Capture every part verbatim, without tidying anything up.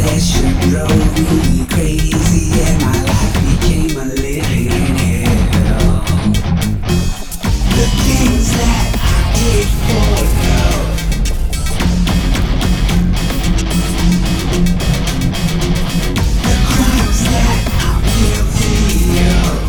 obsession drove me crazy and my life became a living hell. The things that I did for love, the crimes that I'm guilty of,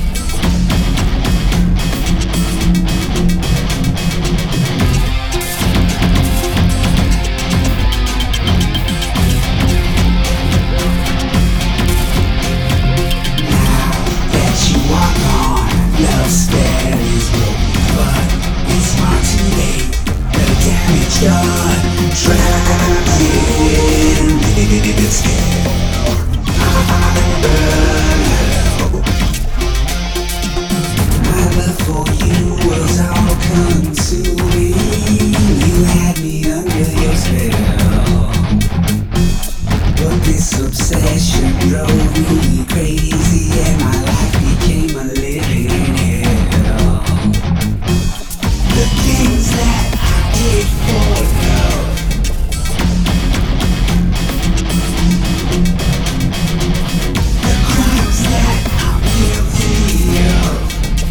love's spell is broken, but it's far too late. The damage done, trapped in this hell. My love for you was all consuming. You had me under your spell, but this obsession drove me crazy and my life became a living hell. The things that I did for love, the crimes that I'm guilty of,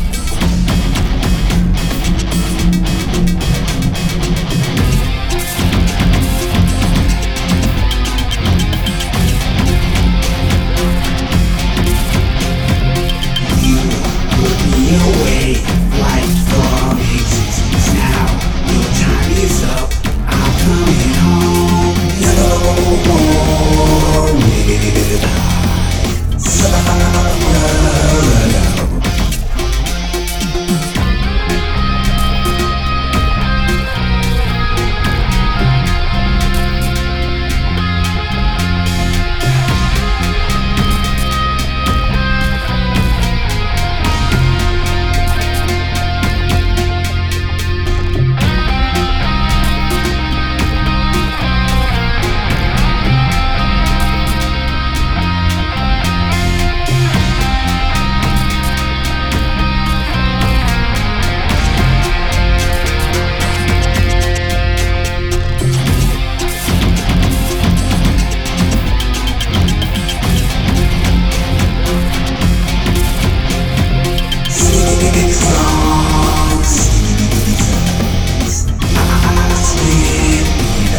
away, life from existence now. Your time is up, I'm coming home. No more will I suffer.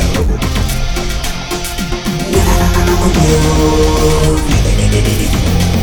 Oh,